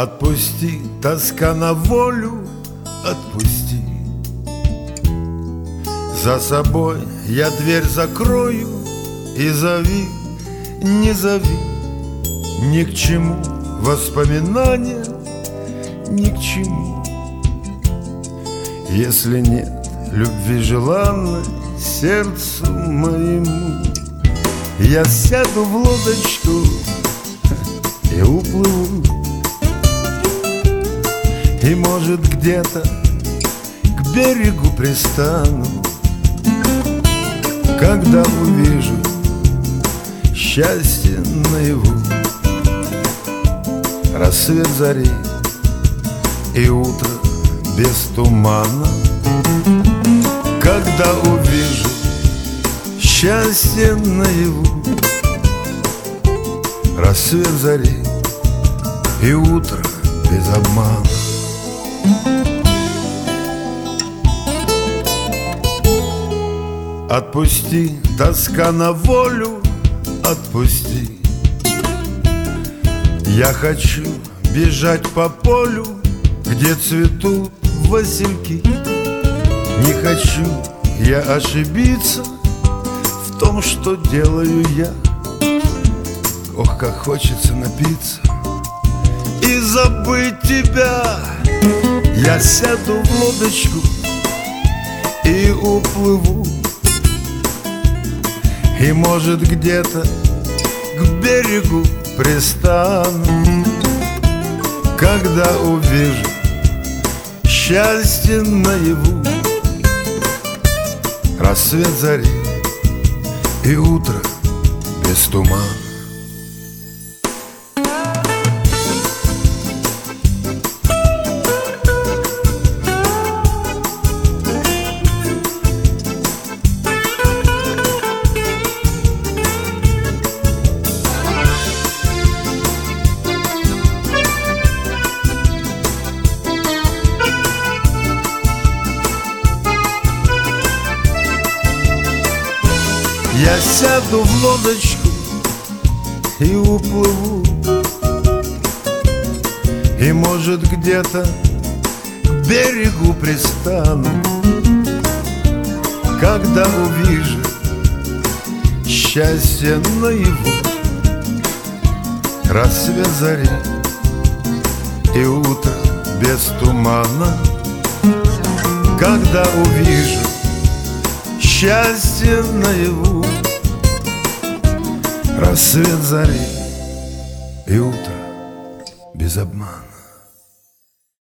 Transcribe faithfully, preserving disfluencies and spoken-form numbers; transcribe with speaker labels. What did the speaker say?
Speaker 1: Отпусти, тоска на волю, отпусти. За собой я дверь закрою и зови, не зови. Ни к чему воспоминания, ни к чему. Если нет любви желанной сердцу моему, я сяду в лодочку и уплыву. И, может, где-то к берегу пристану, когда увижу счастье наяву. Рассвет зари и утро без тумана, когда увижу счастье наяву. Рассвет зари и утро без обмана. Отпусти, тоска на волю, отпусти. Я хочу бежать по полю, где цветут васильки. Не хочу я ошибиться в том, что делаю я. Ох, как хочется напиться и забыть тебя. Я сяду в лодочку и уплыву. И, может, где-то к берегу пристану, когда увижу счастье наяву. Рассвет зари и утро без тумана. Я сяду в лодочку и уплыву. И, может, где-то к берегу пристану, когда увижу счастье наяву. Рассвет зари и утро без тумана, когда увижу счастье наяву. Рассвет зари и утро без обмана.